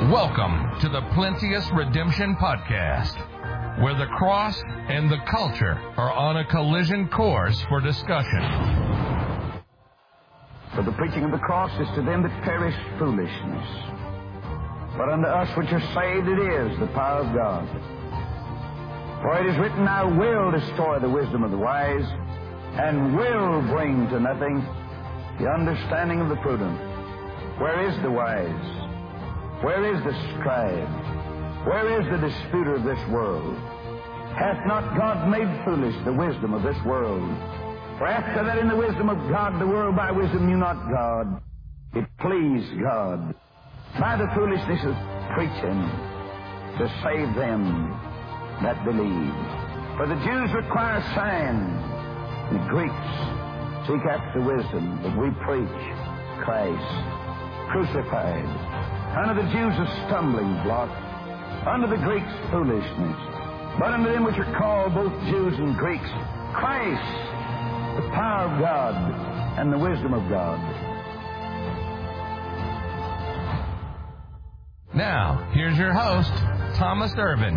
Welcome to the Plenteous Redemption Podcast, where the cross and the culture are on a collision course for discussion. For the preaching of the cross is to them that perish foolishness, but unto us which are saved it is the power of God. For it is written, I will destroy the wisdom of the wise, and will bring to nothing the understanding of the prudent. Where is the wise? Where is the scribe? Where is the disputer of this world? Hath not God made foolish the wisdom of this world? For after that in the wisdom of God, the world by wisdom knew not God. It pleased God by the foolishness of preaching to save them that believe. For the Jews require signs, the Greeks seek after wisdom, but we preach Christ crucified. Unto the Jews a stumbling block, unto the Greeks foolishness, but unto them which are called both Jews and Greeks, Christ, the power of God and the wisdom of God. Now, here's your host, Thomas Irvin.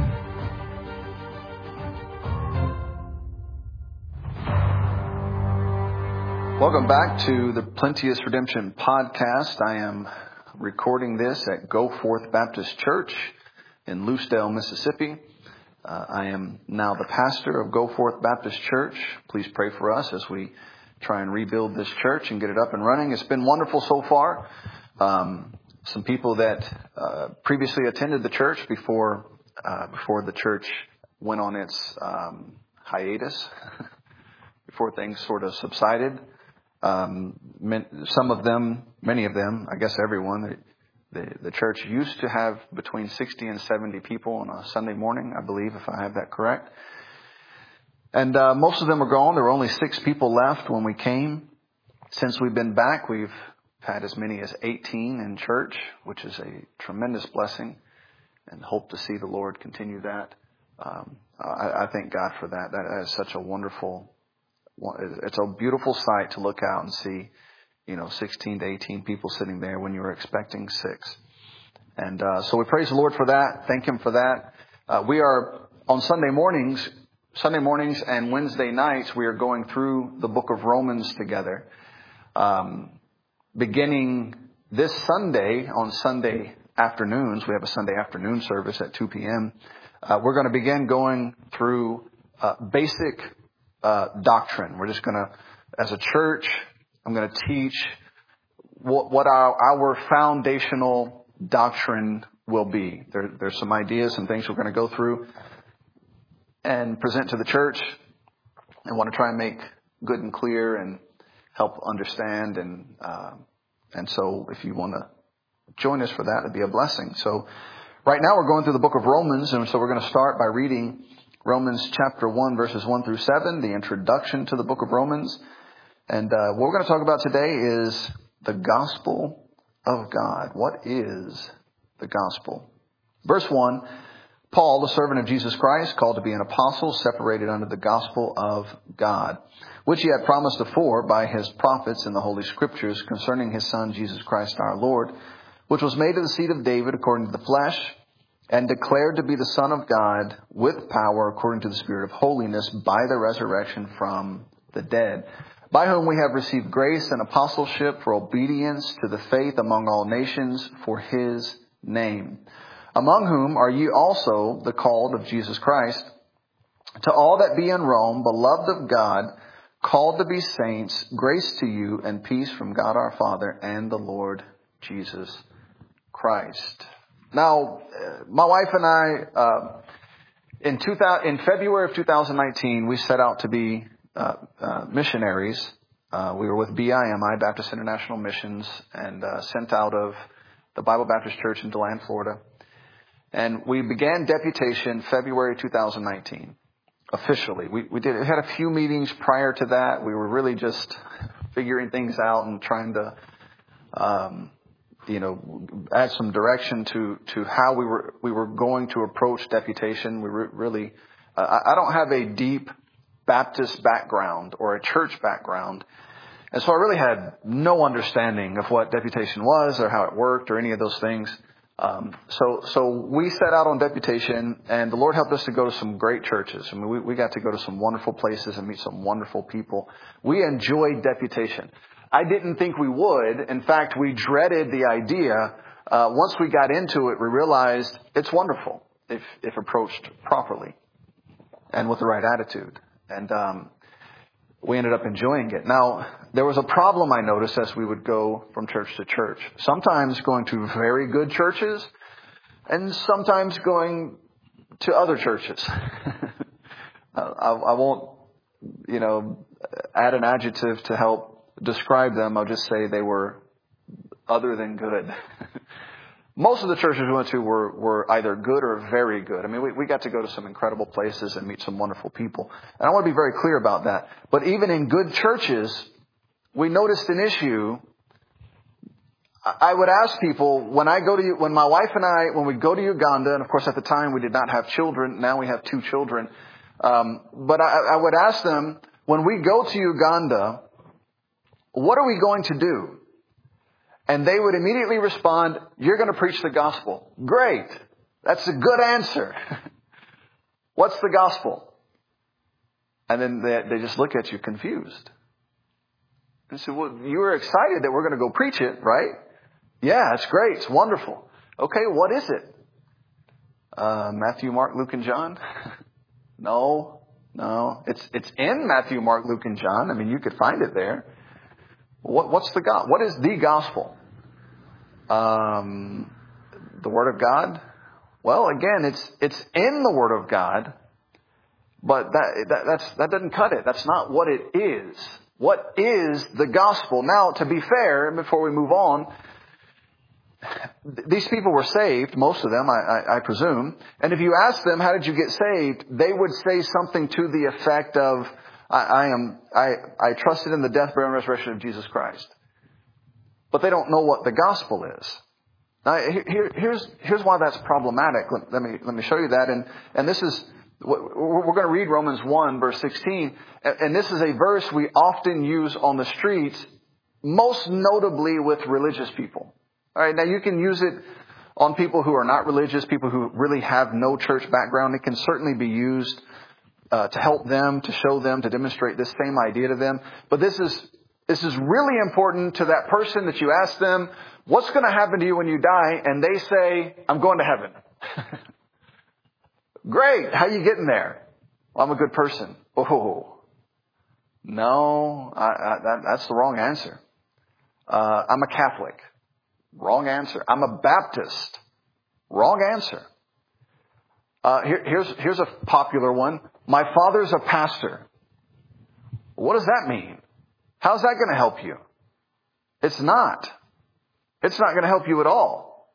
Welcome back to the Plenteous Redemption Podcast. I am recording this at Go Forth Baptist Church in Lucedale, Mississippi. I am now the pastor of Go Forth Baptist Church. Please pray for us as we try and rebuild this church and get it up and running. It's been wonderful so far. Some people that previously attended the church before the church went on its hiatus, before things sort of subsided. Some of them, many of them, I guess everyone, the church used to have between 60 and 70 people on a Sunday morning, I believe, if I have that correct. And most of them are gone. There were only 6 people left when we came. Since we've been back, we've had as many as 18 in church, which is a tremendous blessing, and hope to see the Lord continue that. I thank God for that. That is such a wonderful. It's a beautiful sight to look out and see, 16 to 18 people sitting there when you were expecting 6. And so we praise the Lord for that. Thank Him for that. We are on Sunday mornings and Wednesday nights, we are going through the book of Romans together. Beginning this Sunday, on Sunday afternoons, we have a Sunday afternoon service at 2 p.m. We're going to begin going through basic doctrine. We're just going to, as a church, I'm going to teach what our foundational doctrine will be. There's some ideas and things we're going to go through and present to the church, and want to try and make good and clear and help understand. And so if you want to join us for that, it'd be a blessing. So right now we're going through the book of Romans, and so we're going to start by reading Romans chapter 1, verses 1 through 7, the introduction to the book of Romans. And what we're going to talk about today is the gospel of God. What is the gospel? Verse 1, Paul, the servant of Jesus Christ, called to be an apostle, separated unto the gospel of God, which he had promised afore by his prophets in the Holy Scriptures concerning his Son, Jesus Christ our Lord, which was made of the seed of David according to the flesh, and declared to be the Son of God with power according to the Spirit of holiness by the resurrection from the dead, by whom we have received grace and apostleship for obedience to the faith among all nations for his name, among whom are ye also the called of Jesus Christ, to all that be in Rome, beloved of God, called to be saints, grace to you and peace from God our Father and the Lord Jesus Christ. Now, my wife and I, in February of 2019, we set out to be missionaries. We were with BIMI, Baptist International Missions, and sent out of the Bible Baptist Church in DeLand, Florida. And we began deputation February 2019, officially. We had a few meetings prior to that. We were really just figuring things out and trying to add some direction to how we were going to approach deputation. We really, I don't have a deep Baptist background or a church background. And so I really had no understanding of what deputation was or how it worked or any of those things. So we set out on deputation, and the Lord helped us to go to some great churches. I mean, we got to go to some wonderful places and meet some wonderful people. We enjoyed deputation. I didn't think we would. In fact, we dreaded the idea. Once we got into it, we realized it's wonderful if approached properly and with the right attitude. And we ended up enjoying it. Now, there was a problem I noticed as we would go from church to church. Sometimes going to very good churches and sometimes going to other churches. I won't, add an adjective to help describe them. I'll just say they were other than good. Most of the churches we went to were either good or very good. I mean, we got to go to some incredible places and meet some wonderful people. And I want to be very clear about that. But even in good churches, we noticed an issue. I would ask people, when my wife and I, when we go to Uganda, and of course at the time we did not have children, now we have 2 children. But I would ask them, when we go to Uganda, what are we going to do? And they would immediately respond, you're going to preach the gospel. Great. That's a good answer. What's the gospel? And then they just look at you confused. And say, well, you were excited that we're going to go preach it, right? Yeah, it's great. It's wonderful. Okay, what is it? Matthew, Mark, Luke, and John? No. It's in Matthew, Mark, Luke, and John. I mean, you could find it there. What's the gospel? What is the gospel? The Word of God? Well, again, it's in the Word of God, but that doesn't cut it. That's not what it is. What is the gospel? Now, to be fair, before we move on, these people were saved, most of them, I presume. And if you ask them, how did you get saved? They would say something to the effect of, I trusted in the death, burial, and resurrection of Jesus Christ. But they don't know what the gospel is. Now, here's why that's problematic. Let me show you that. And this is, we're going to read Romans 1, verse 16. And this is a verse we often use on the streets, most notably with religious people. All right. Now, you can use it on people who are not religious, people who really have no church background. It can certainly be used to help them, to show them, to demonstrate this same idea to them. But this is really important to that person that you ask them, what's going to happen to you when you die? And they say, I'm going to heaven. Great. How you getting there? Well, I'm a good person. Oh, no, that's the wrong answer. I'm a Catholic. Wrong answer. I'm a Baptist. Wrong answer. Here's a popular one. My father's a pastor. What does that mean? How's that going to help you? It's not. It's not going to help you at all.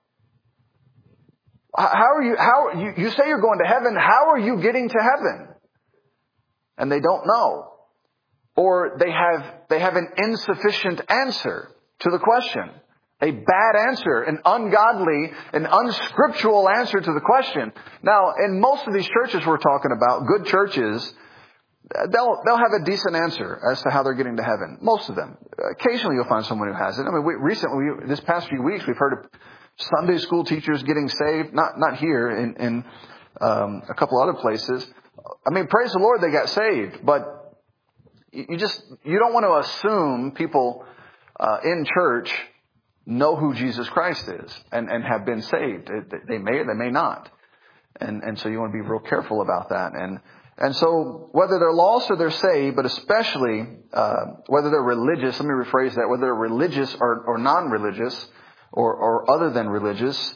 You say you're going to heaven. How are you getting to heaven? And they don't know. Or they have an insufficient answer to the question. A bad answer, an ungodly, an unscriptural answer to the question. Now, in most of these churches we're talking about, good churches, they'll have a decent answer as to how they're getting to heaven. Most of them. Occasionally you'll find someone who hasn't. I mean, this past few weeks, we've heard of Sunday school teachers getting saved. Not here, in a couple other places. I mean, praise the Lord, they got saved. But you don't want to assume people in church know who Jesus Christ is and have been saved. They may or they may not. And so you want to be real careful about that. And so whether they're lost or they're saved, but especially whether they're religious, let me rephrase that, whether they're religious or non-religious or other than religious,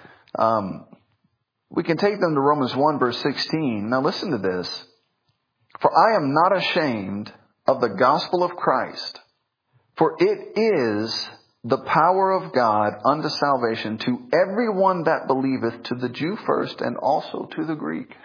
we can take them to Romans 1, verse 16. Now listen to this. For I am not ashamed of the gospel of Christ, for it is the power of God unto salvation to everyone that believeth, to the Jew first and also to the Greek.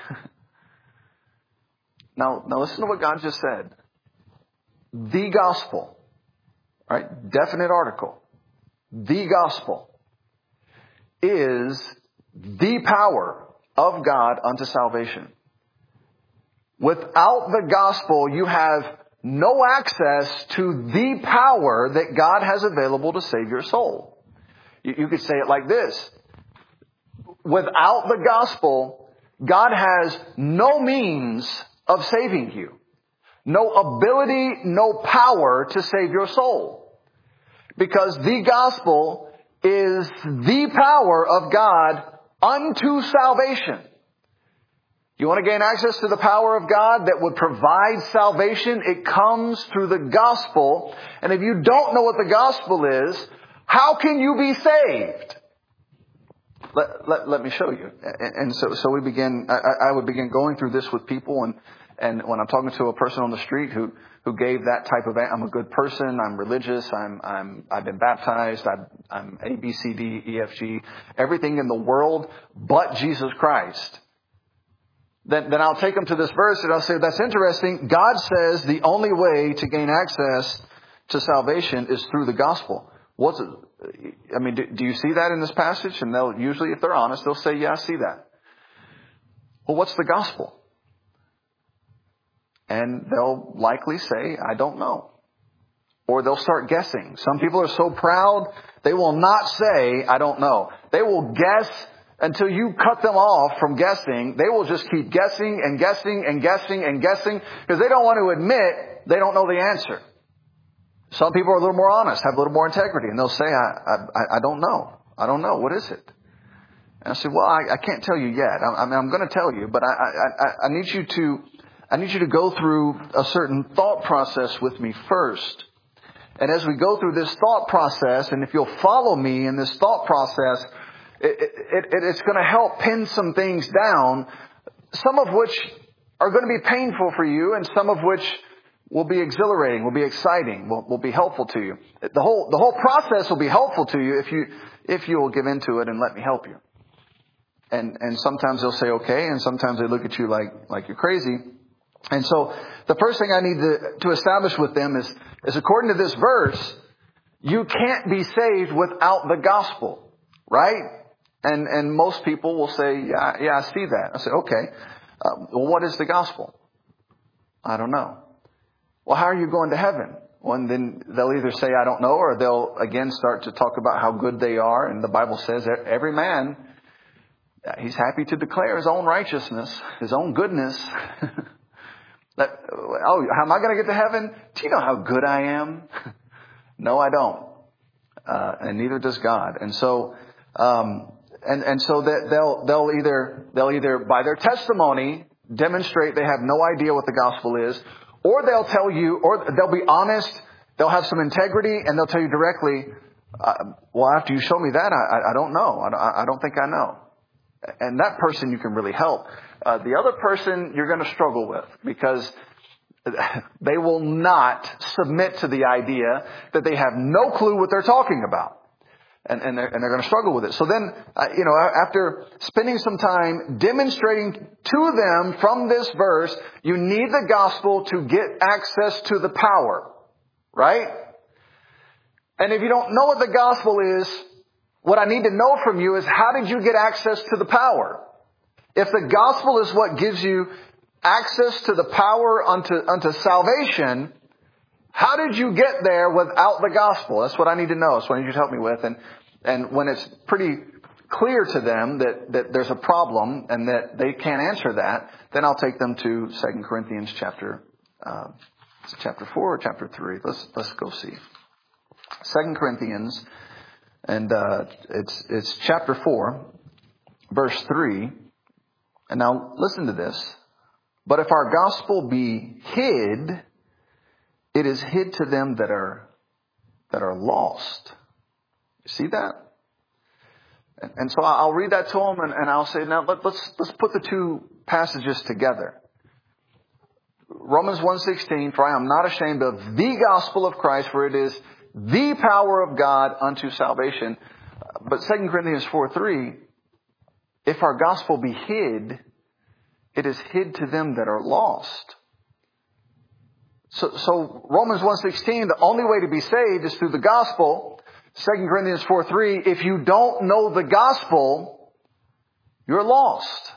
Now listen to what God just said. The gospel, right? Definite article. The gospel is the power of God unto salvation. Without the gospel, you have no access to the power that God has available to save your soul. You could say it like this. without the gospel, God has no means of saving you. No ability, no power to save your soul. Because the gospel is the power of God unto salvation. You want to gain access to the power of God that would provide salvation? It comes through the gospel. And if you don't know what the gospel is, how can you be saved? Let me show you. And so we begin, I would begin going through this with people, and when I'm talking to a person on the street who gave that type of, I'm a good person, I'm religious, I've been baptized, I'm A, B, C, D, E, F, G, everything in the world but Jesus Christ. Then I'll take them to this verse and I'll say, that's interesting. God says the only way to gain access to salvation is through the gospel. What's it? I mean, do you see that in this passage? And they'll usually, if they're honest, they'll say, yeah, I see that. Well, what's the gospel? And they'll likely say, I don't know. Or they'll start guessing. Some people are so proud, they will not say, I don't know. They will guess until you cut them off from guessing. They will just keep guessing and guessing and guessing and guessing because they don't want to admit they don't know the answer. Some people are a little more honest, have a little more integrity, and they'll say, I don't know. I don't know. What is it? And I say, well, I can't tell you yet. I'm going to tell you, but I need you to go through a certain thought process with me first. And as we go through this thought process, and if you'll follow me in this thought process, it's going to help pin some things down, some of which are going to be painful for you, and some of which will be exhilarating, will be exciting, will be helpful to you. The whole process will be helpful to you if you will give into it and let me help you. And sometimes they'll say okay, and sometimes they look at you like you're crazy. And so the first thing I need to establish with them is according to this verse, you can't be saved without the gospel, right? And most people will say, yeah, I see that. I say, okay, well, what is the gospel? I don't know. Well, how are you going to heaven? Well, and then they'll either say, I don't know, or they'll again start to talk about how good they are. And the Bible says that every man, he's happy to declare his own righteousness, his own goodness. How am I going to get to heaven? Do you know how good I am? No, I don't. And neither does God. And so, and so that they'll either by their testimony demonstrate they have no idea what the gospel is, or they'll tell you, or they'll be honest, they'll have some integrity, and they'll tell you directly, well, after you show me that, I don't know. I don't think I know. And that person you can really help. The other person you're going to struggle with because they will not submit to the idea that they have no clue what they're talking about. And they're going to struggle with it. So then, after spending some time demonstrating to them from this verse, you need the gospel to get access to the power, right? And if you don't know what the gospel is, what I need to know from you is how did you get access to the power? If the gospel is what gives you access to the power unto salvation, how did you get there without the gospel? That's what I need to know. That's what I need you to help me with. And when it's pretty clear to them that there's a problem and that they can't answer that, then I'll take them to 2 Corinthians chapter 4 or chapter 3. Let's go see. 2 Corinthians, and it's chapter 4, verse 3. And now listen to this. But if our gospel be hid, it is hid to them that are lost. You see that? And so I'll read that to them and I'll say, now let's put the two passages together. Romans 1:16, for I am not ashamed of the gospel of Christ, for it is the power of God unto salvation. But 2 Corinthians 4:3, if our gospel be hid, it is hid to them that are lost. So Romans 1:16, the only way to be saved is through the gospel. 2 Corinthians 4:3, if you don't know the gospel, you're lost.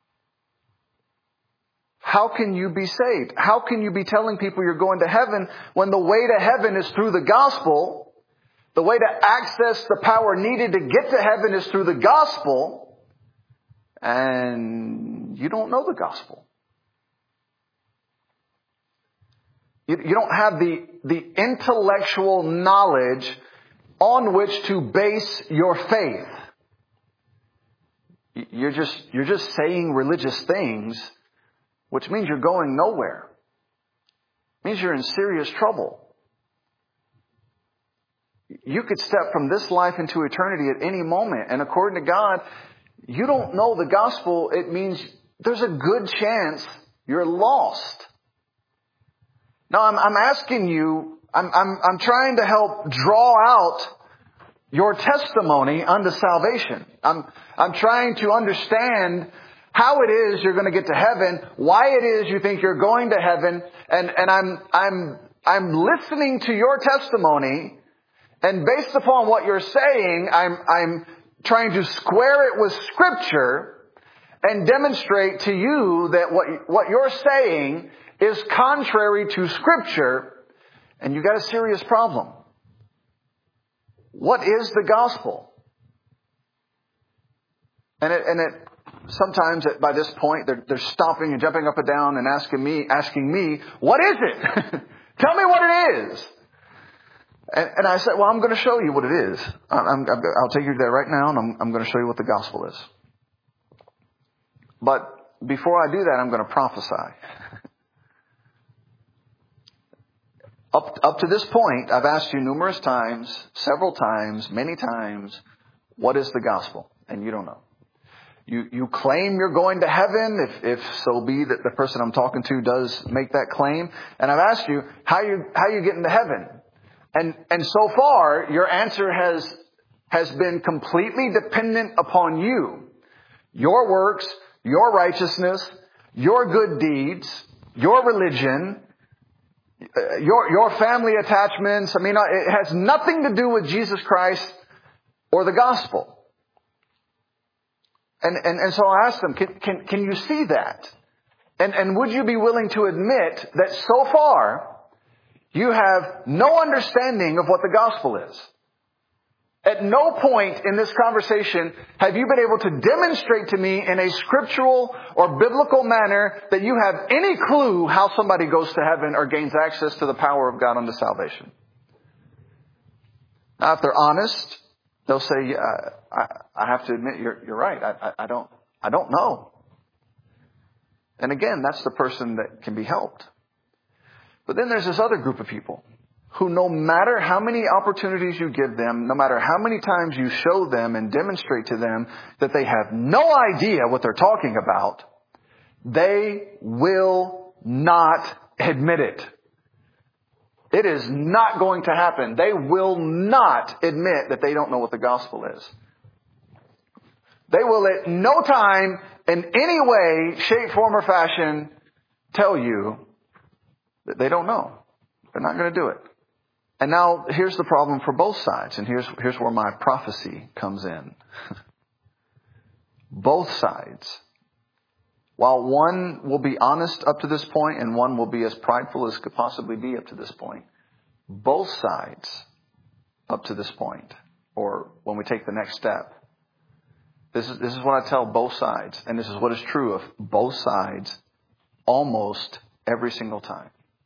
How can you be saved? How can you be telling people you're going to heaven when the way to heaven is through the gospel? The way to access the power needed to get to heaven is through the gospel. and you don't know the gospel. You don't have the intellectual knowledge on which to base your faith. You're just saying religious things, which means you're going nowhere. It means you're in serious trouble. You could step from this life into eternity at any moment. And according to God, you don't know the gospel. It means there's a good chance you're lost. Now, I'm asking you, I'm trying to help draw out your testimony unto salvation. I'm trying to understand how it is you're going to get to heaven, why it is you think you're going to heaven, and I'm listening to your testimony, and based upon what you're saying, I'm trying to square it with Scripture and demonstrate to you that what you're saying is contrary to Scripture, and you got a serious problem. What is the gospel? And sometimes by this point they're stopping and jumping up and down and asking me, what is it? Tell me what it is. And I said, well, I'm going to show you what it is. I'll take you to that right now, and I'm going to show you what the gospel is. But before I do that, I'm going to prophesy. Up to this point, I've asked you numerous times, several times, many times, what is the gospel? And you don't know. You claim you're going to heaven, if so be that the person I'm talking to does make that claim. And I've asked you, how you get into heaven? And so far, your answer has been completely dependent upon you. Your works, your righteousness, your good deeds, your religion, your family attachments. I mean, it has nothing to do with Jesus Christ or the gospel. And so I asked them, can you see that? And would you be willing to admit that so far you have no understanding of what the gospel is? At no point in this conversation have you been able to demonstrate to me in a scriptural or biblical manner that you have any clue how somebody goes to heaven or gains access to the power of God unto salvation. Now, if they're honest, they'll say, yeah, I have to admit, you're right. I don't know. And again, that's the person that can be helped. But then there's this other group of people who, no matter how many opportunities you give them, no matter how many times you show them and demonstrate to them that they have no idea what they're talking about, they will not admit it. It is not going to happen. They will not admit that they don't know what the gospel is. They will at no time, in any way, shape, form, or fashion, tell you that they don't know. They're not going to do it. And now, here's the problem for both sides, and here's where my prophecy comes in. Both sides. While one will be honest up to this point, and one will be as prideful as could possibly be up to this point, both sides up to this point, or when we take the next step, this is what I tell both sides, and this is what is true of both sides almost every single time.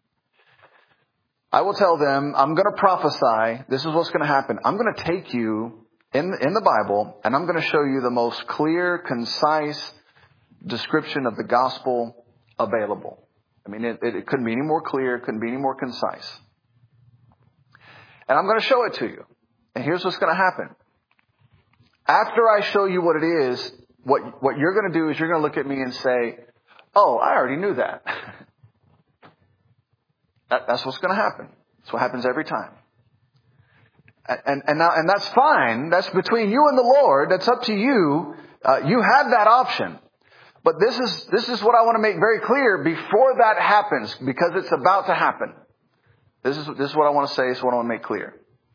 I will tell them, I'm going to prophesy, this is what's going to happen. I'm going to take you in the Bible, and I'm going to show you the most clear, concise description of the gospel available. I mean, it couldn't be any more clear, couldn't be any more concise. And I'm going to show it to you. And here's what's going to happen. After I show you what it is, what you're going to do is you're going to look at me and say, oh, I already knew that. That's what's going to happen. That's what happens every time. And that's fine. That's between you and the Lord. That's up to you. You have that option. But this is what I want to make very clear before that happens, because it's about to happen. This is what I want to say. This is what I want to make clear.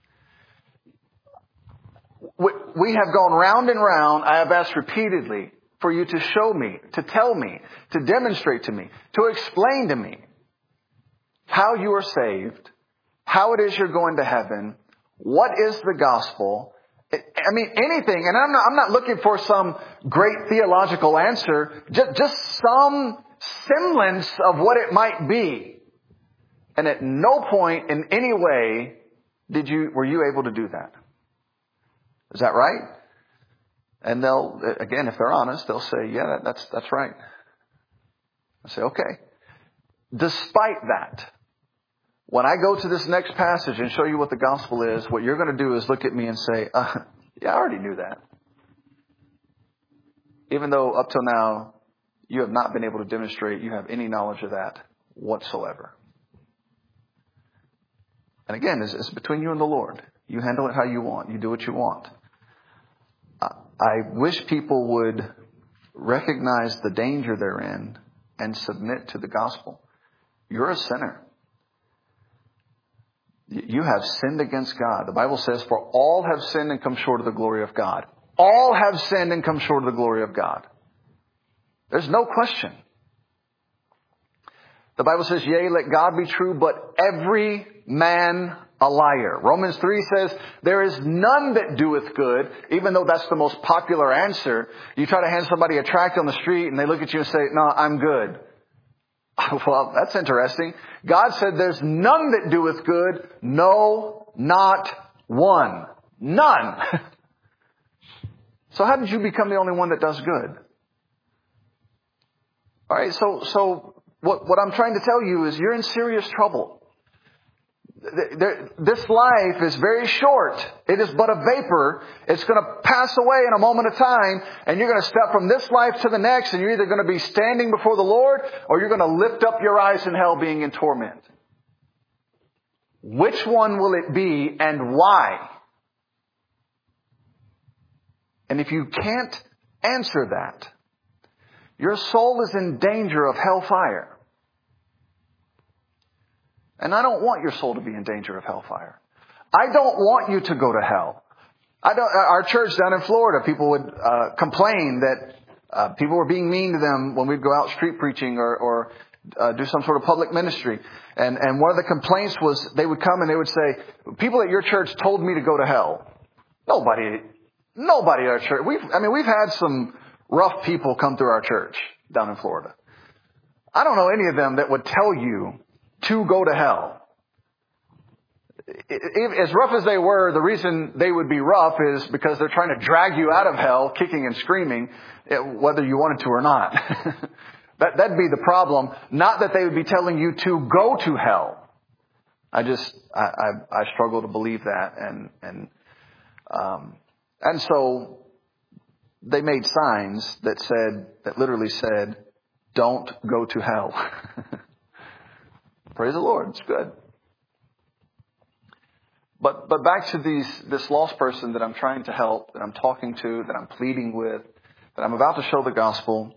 We have gone round and round. I have asked repeatedly for you to show me, to tell me, to demonstrate to me, to explain to me how you are saved, how it is you're going to heaven, what is the gospel. I mean, anything. And I'm not looking for some great theological answer, just some semblance of what it might be. And at no point in any way were you able to do that. Is that right? And they'll, again, if they're honest, they'll say, yeah, that's right. I say, okay. Despite that, when I go to this next passage and show you what the gospel is, what you're going to do is look at me and say, yeah, I already knew that. Even though up till now, you have not been able to demonstrate you have any knowledge of that whatsoever. And again, it's between you and the Lord. You handle it how you want. You do what you want. I wish people would recognize the danger they're in and submit to the gospel. You're a sinner. You have sinned against God. The Bible says, for all have sinned and come short of the glory of God. All have sinned and come short of the glory of God. There's no question. The Bible says, yea, let God be true, but every man a liar. Romans 3 says, there is none that doeth good, even though that's the most popular answer. You try to hand somebody a tract on the street and they look at you and say, no, I'm good. Well, that's interesting. God said there's none that doeth good. No, not one. None. So how did you become the only one that does good? All right. So what I'm trying to tell you is you're in serious trouble. This life is very short. It is but a vapor. It's going to pass away in a moment of time, and you're going to step from this life to the next, and you're either going to be standing before the Lord, or you're going to lift up your eyes in hell being in torment. Which one will it be, and why? And if you can't answer that, your soul is in danger of hellfire. And I don't want your soul to be in danger of hellfire. I don't want you to go to hell. Our church down in Florida, people would complain that people were being mean to them when we'd go out street preaching or do some sort of public ministry. And one of the complaints was they would come and they would say, people at your church told me to go to hell. Nobody at our church. We've had some rough people come through our church down in Florida. I don't know any of them that would tell you to go to hell. As rough as they were, the reason they would be rough is because they're trying to drag you out of hell, kicking and screaming, whether you wanted to or not. That'd be the problem. Not that they would be telling you to go to hell. I struggle to believe that, and so they made signs that literally said, "Don't go to hell." Praise the Lord. It's good. But back to this lost person that I'm trying to help, that I'm talking to, that I'm pleading with, that I'm about to show the gospel.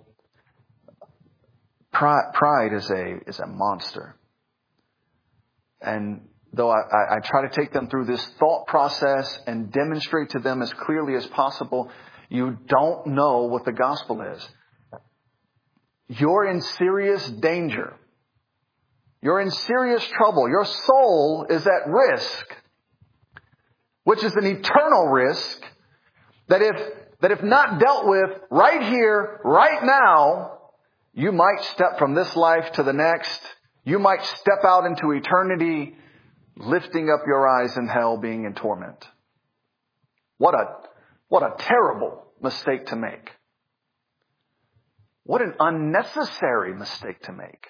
Pride is a monster. And though I try to take them through this thought process and demonstrate to them as clearly as possible, you don't know what the gospel is. You're in serious danger. You're in serious trouble. Your soul is at risk, which is an eternal risk that if not dealt with right here, right now, you might step from this life to the next. You might step out into eternity, lifting up your eyes in hell, being in torment. What a terrible mistake to make. What an unnecessary mistake to make.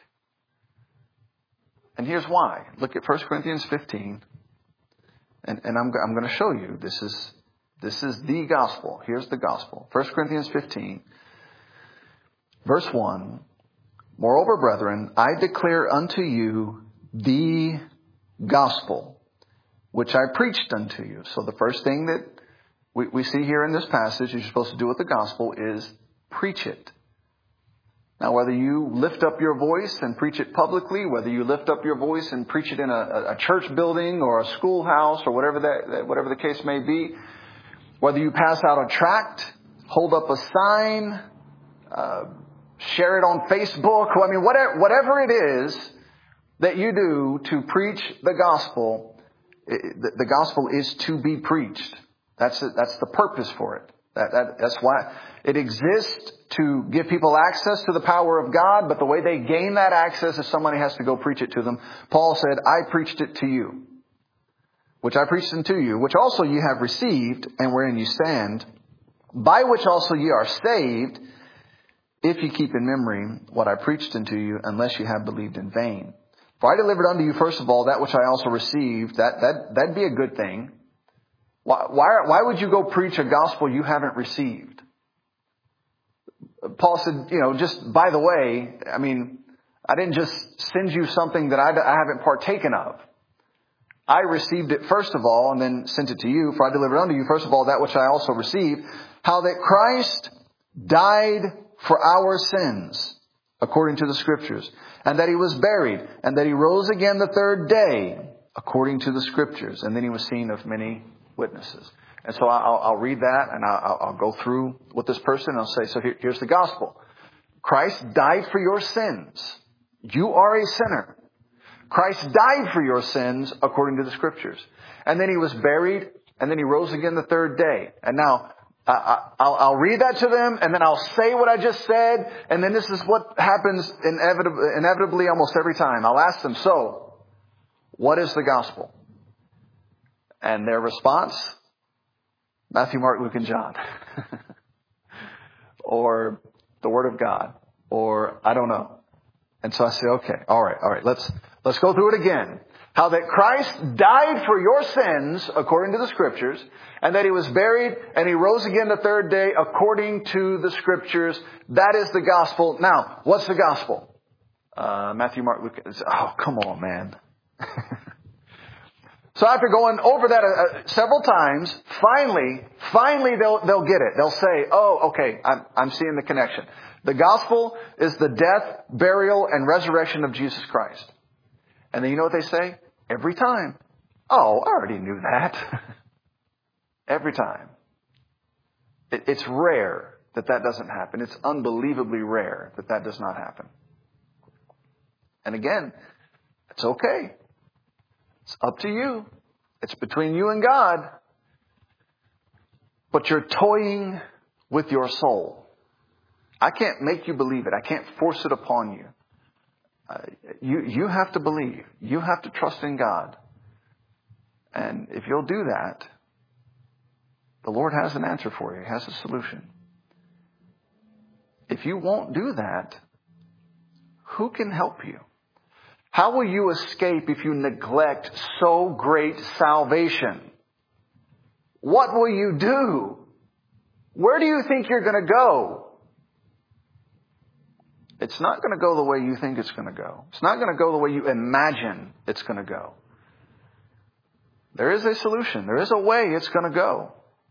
And here's why. Look at 1 Corinthians 15. And I'm going to show you this is the gospel. Here's the gospel. 1 Corinthians 15, verse 1. Moreover, brethren, I declare unto you the gospel, which I preached unto you. So the first thing that we see here in this passage you're supposed to do with the gospel is preach it. Now, whether you lift up your voice and preach it publicly, whether you lift up your voice and preach it in a church building or a schoolhouse or whatever the case may be, whether you pass out a tract, hold up a sign, share it on Facebook, whatever it is that you do to preach the gospel is to be preached. That's the purpose for it. That's why it exists, to give people access to the power of God, but the way they gain that access is somebody has to go preach it to them. Paul said, I preached it to you, which I preached unto you, which also ye have received, and wherein you stand, by which also ye are saved, if ye keep in memory what I preached unto you, unless you have believed in vain. For I delivered unto you first of all that which I also received. That'd be a good thing. Why would you go preach a gospel you haven't received? Paul said, just by the way, I didn't just send you something that I haven't partaken of. I received it first of all and then sent it to you. For I delivered unto you first of all that which I also received, how that Christ died for our sins, according to the Scriptures, and that he was buried, and that he rose again the third day, according to the Scriptures, and then he was seen of many witnesses. And so I'll read that, and I'll go through with this person, and I'll say, so here's the gospel. Christ died for your sins. You are a sinner. Christ died for your sins according to the Scriptures. And then he was buried, and then he rose again the third day. And now, I'll read that to them, and then I'll say what I just said, and then this is what happens inevitably almost every time. I'll ask them, so, what is the gospel? And their response, Matthew, Mark, Luke, and John. Or the Word of God. Or I don't know. And so I say, okay, all right, let's go through it again. How that Christ died for your sins, according to the Scriptures, and that he was buried, and he rose again the third day, according to the Scriptures. That is the gospel. Now, what's the gospel? Matthew, Mark, Luke. Oh, come on, man. So after going over that several times, finally they'll get it. They'll say, oh, okay, I'm seeing the connection. The gospel is the death, burial, and resurrection of Jesus Christ. And then you know what they say? Every time. Oh, I already knew that. Every time. It's rare that doesn't happen. It's unbelievably rare that does not happen. And again, it's okay. It's up to you. It's between you and God. But you're toying with your soul. I can't make you believe it. I can't force it upon you. You have to believe. You have to trust in God. And if you'll do that, the Lord has an answer for you. He has a solution. If you won't do that, who can help you? How will you escape if you neglect so great salvation? What will you do? Where do you think you're going to go? It's not going to go the way you think it's going to go. It's not going to go the way you imagine it's going to go. There is a solution. There is a way it's going to go.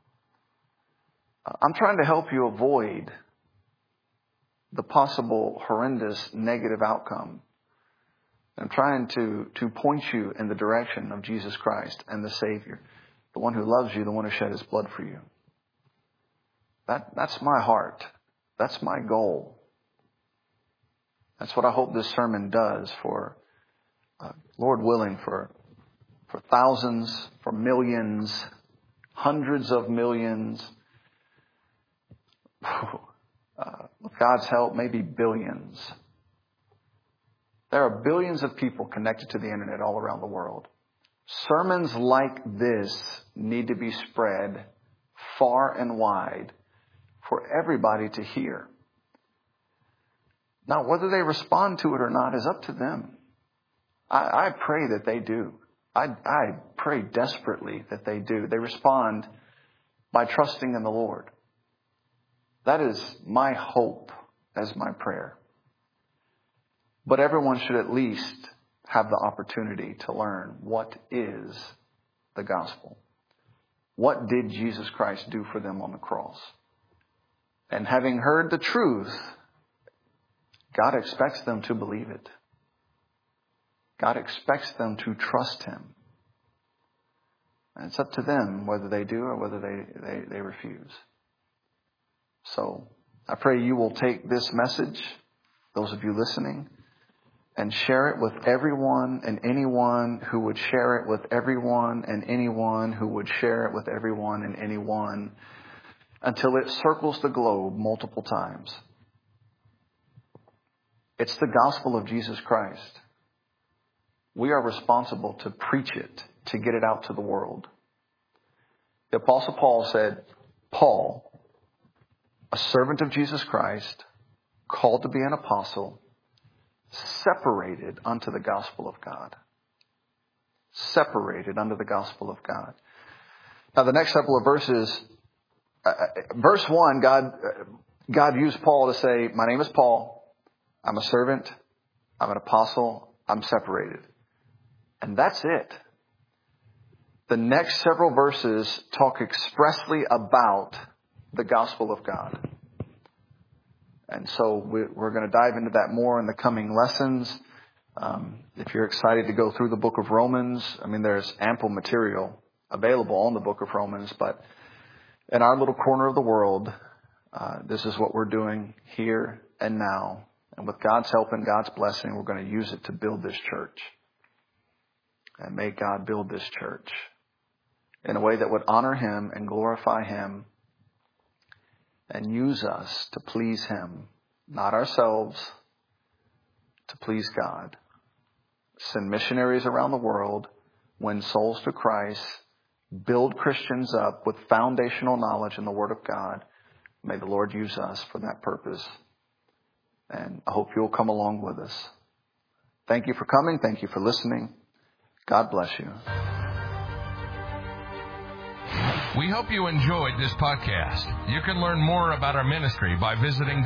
I'm trying to help you avoid the possible horrendous negative outcome. I'm trying to point you in the direction of Jesus Christ and the Savior, the one who loves you, the one who shed his blood for you. That's my heart. That's my goal. That's what I hope this sermon does for, Lord willing, for thousands, for millions, hundreds of millions. With God's help, maybe billions. There are billions of people connected to the internet all around the world. Sermons like this need to be spread far and wide for everybody to hear. Now, whether they respond to it or not is up to them. I pray that they do. I pray desperately that they do. They respond by trusting in the Lord. That is my hope as my prayer. But everyone should at least have the opportunity to learn what is the gospel. What did Jesus Christ do for them on the cross? And having heard the truth, God expects them to believe it. God expects them to trust him. And it's up to them whether they do or whether they refuse. So I pray you will take this message, those of you listening, and share it with everyone and anyone who would share it with everyone and anyone who would share it with everyone and anyone. until it circles the globe multiple times. It's the gospel of Jesus Christ. We are responsible to preach it, to get it out to the world. The Apostle Paul said, Paul, a servant of Jesus Christ, called to be an apostle, separated unto the gospel of God. Separated unto the gospel of God. Now the next couple of verses, verse 1, God used Paul to say, my name is Paul, I'm a servant, I'm an apostle, I'm separated. And that's it. The next several verses talk expressly about the gospel of God. And so we're going to dive into that more in the coming lessons. If you're excited to go through the book of Romans, there's ample material available on the book of Romans, but in our little corner of the world, this is what we're doing here and now. And with God's help and God's blessing, we're going to use it to build this church. And may God build this church in a way that would honor Him and glorify Him and use us to please Him, not ourselves, to please God. Send missionaries around the world, win souls to Christ, build Christians up with foundational knowledge in the Word of God. May the Lord use us for that purpose. And I hope you'll come along with us. Thank you for coming. Thank you for listening. God bless you. We hope you enjoyed this podcast. You can learn more about our ministry by visiting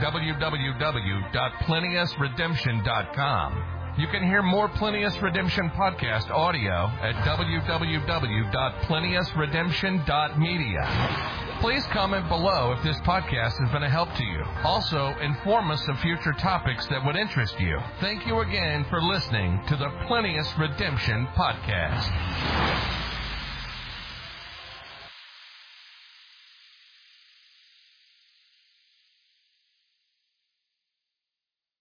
www.plenteousredemption.com. You can hear more Plenteous Redemption podcast audio at www.plenteousredemption.media. Please comment below if this podcast has been a help to you. Also, inform us of future topics that would interest you. Thank you again for listening to the Plenteous Redemption podcast.